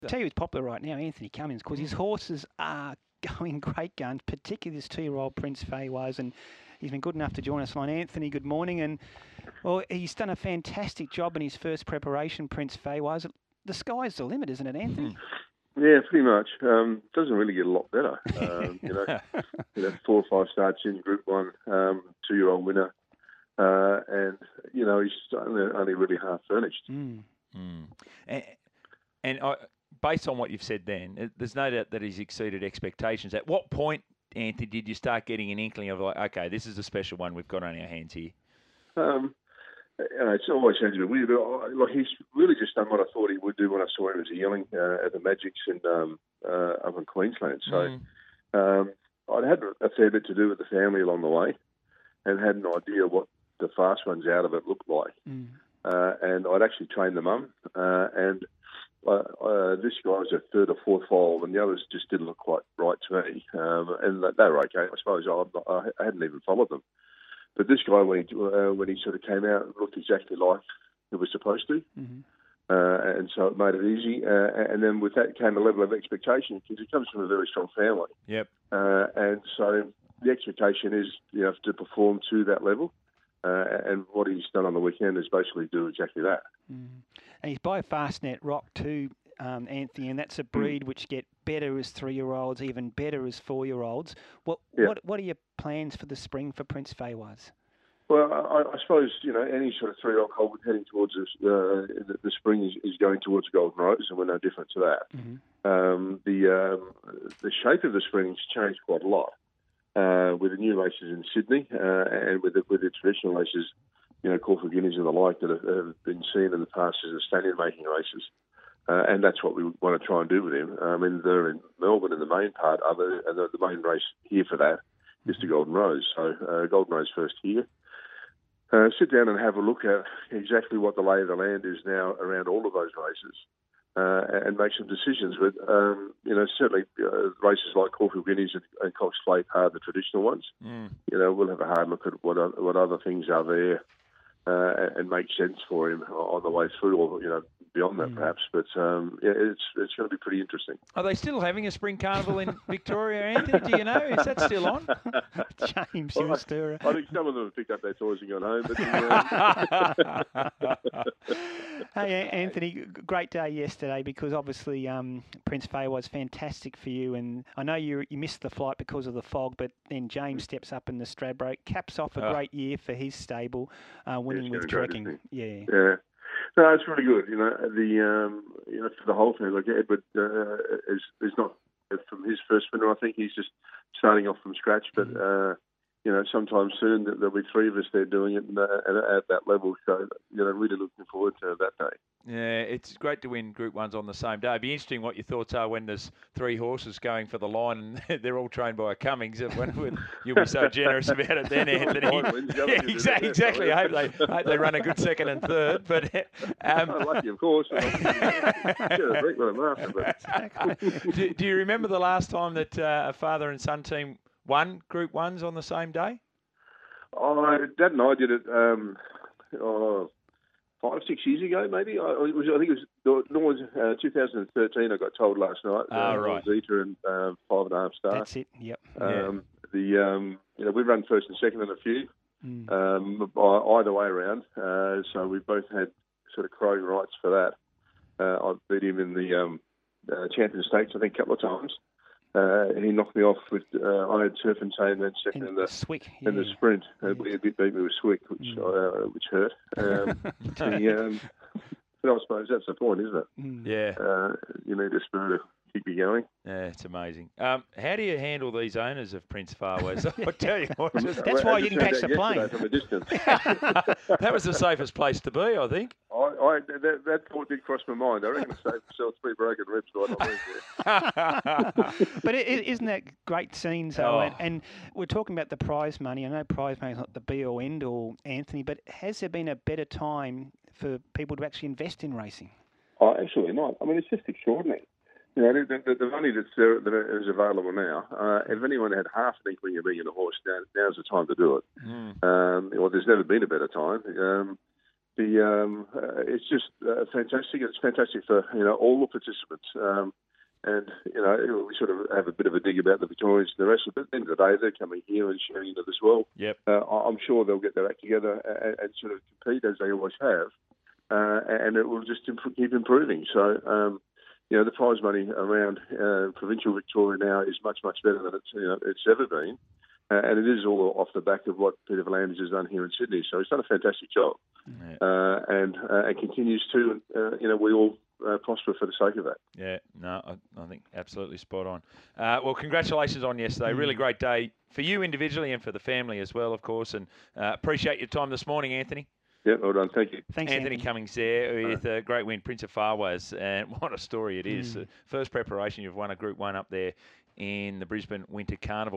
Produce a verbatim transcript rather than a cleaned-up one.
I'll tell you who's popular right now, Anthony Cummins, because his horses are going great guns, particularly this two-year-old Prince Faywas, and he's been good enough to join us on. Anthony, good morning, and well, he's done a fantastic job in his first preparation, Prince Faywas. The sky's the limit, isn't it, Anthony? Yeah, pretty much. Um, doesn't really get a lot better. Um, you know, you know, four or five starts in Group One, um, two-year-old winner, uh, and you know he's only, only really half furnished. Mm. Mm. And, and I, based on what you've said, then there's no doubt that he's exceeded expectations. At what point, Anthony, did you start getting an inkling of like, okay, this is a special one we've got on our hands here? Um, you know, it's always sounds a bit weird, but I, like he's really just done what I thought he would do when I saw him as a yearling uh, at the Magics in um, uh, up in Queensland. So Mm. um, I'd had a fair bit to do with the family along the way, and had an idea what the fast ones out of it looked like. Mm. Uh, and I'd actually trained the mum, uh, and uh, uh, this guy was a third or fourth foal, and the others just didn't look quite right to me. Um, and they were okay, I suppose. I, I hadn't even followed them. But this guy, when he, uh, when he sort of came out, looked exactly like it was supposed to. Mm-hmm. Uh, and so it made it easy. Uh, and then with that came a level of expectation, because he comes from a very strong family. Yep. Uh, and so the expectation is, you know, to perform to that level. Uh, and what he's done on the weekend is basically do exactly that. Mm. And he's by Fastnet Rock too, um, Anthony, and that's a breed mm. which get better as three-year-olds, even better as four-year-olds. What yeah. what what are your plans for the spring for Prince Faywas? Well, I, I suppose, you know, any sort of three-year-old colt heading towards this, uh, the, the spring is, is going towards Golden Rose, and we're no different to that. Mm-hmm. Um, the um, the shape of the spring's changed quite a lot. Uh, with the new races in Sydney uh, and with the, with the traditional races, you know, Caulfield Guineas and the like that have, have been seen in the past as the stallion-making races. Uh, and that's what we want to try and do with him. I mean, they're in Melbourne in the main part, other, and the, the main race here for that is the Golden Rose. So uh, Golden Rose first here. Uh, sit down and have a look at exactly what the lay of the land is now around all of those races. Uh, and make some decisions. But, um, you know, certainly uh, races like Caulfield Guineas and, and Cox Plate are the traditional ones. Mm. You know, we'll have a hard look at what other, what other things are there uh, and make sense for him on the way through, or, you know, beyond that mm. perhaps. But, um, yeah, it's it's going to be pretty interesting. Are they still having a spring carnival in Victoria, Anthony? Do you know? Is that still on? James, well, you stir. I, I think some of them have picked up their toys and gone home. But, uh... Hey, Anthony, great day yesterday, because obviously um, Prince Fay was fantastic for you, and I know you you missed the flight because of the fog, but then James steps up in the Stradbroke, caps off a oh. great year for his stable, uh, winning yeah, with Trekking. Yeah. Yeah. No, it's really good. You know, the um, you know, for the whole thing, like Edward uh, is is not from his first winner. I think he's just starting off from scratch. But uh, you know, sometime soon there'll be three of us there doing it at, at that level. So you know, really looking forward to that day. Yeah, it's great to win Group Ones on the same day. It'd be interesting what your thoughts are when there's three horses going for the line and they're all trained by a Cummings. When, when you'll be so generous about it then, Anthony. Yeah, exactly. exactly. I hope they I hope they run a good second and third. But um, oh, lucky, of course. do, do you remember the last time that uh, a father and son team won Group Ones on the same day? Oh, Dad and I did it. Um, oh, Five, six years ago, maybe. I, it was, I think it was Norwood, uh, two thousand thirteen. I got told last night. Oh, uh, right. Zeta and uh, five and a half star. That's it. Yep. Um, yeah. The um, you know, we've run first and second in a few, mm. um, either way around. Uh, so we both had sort of crowing rights for that. Uh, I beat him in the um, uh, Champion Stakes, I think, a couple of times. Uh, he knocked me off with, uh, I had Turf and Tay and then second in, in the Swick, yeah. in the sprint. Uh, he beat me with Swick, which mm. uh, which hurt. Um, the, um, but I suppose that's the point, isn't it? Mm. Yeah. Uh, you need a spirit to keep you going. Yeah, it's amazing. Um, how do you handle these owners of Prince Faywas? I tell you what, just, that's well, why you didn't catch the plane. From a distance. That was the safest place to be, I think. I, I that, that thought did cross my mind. I reckon I saved myself three broken ribs right on there. But it, isn't that great scenes, though? Oh. And, and we're talking about the prize money. I know prize money is not the be-all, end-all, Anthony, but has there been a better time for people to actually invest in racing? Oh, absolutely not. I mean, it's just extraordinary. You know, the, the, the money that's there, that is available now, uh, if anyone had half an inkling of being in a horse, now, now's the time to do it. Mm. Um, well, there's never been a better time. Um, the um, uh, it's just uh, fantastic. It's fantastic for you know all the participants. Um, and you know we sort of have a bit of a dig about the Victorians and the rest of it. But at the end of the day, they're coming here and sharing it as well. Yep. Uh, I'm sure they'll get their act together and, and sort of compete as they always have, uh, and it will just imp- keep improving. So. Um, You know, the prize money around uh, provincial Victoria now is much, much better than it's, you know, it's ever been. Uh, and it is all off the back of what Peter V'landys has done here in Sydney. So he's done a fantastic job. Yeah. Uh, and uh, and continues to, uh, you know, we all uh, prosper for the sake of that. Yeah, no, I, I think absolutely spot on. Uh, well, congratulations on yesterday. Mm. Really great day for you individually and for the family as well, of course. And uh, appreciate your time this morning, Anthony. Yeah, well done. Thank you. Thanks, Anthony, Anthony Cummings there with a great win, Prince of Far West. And what a story it is. Mm. First preparation, you've won a Group one up there in the Brisbane Winter Carnival.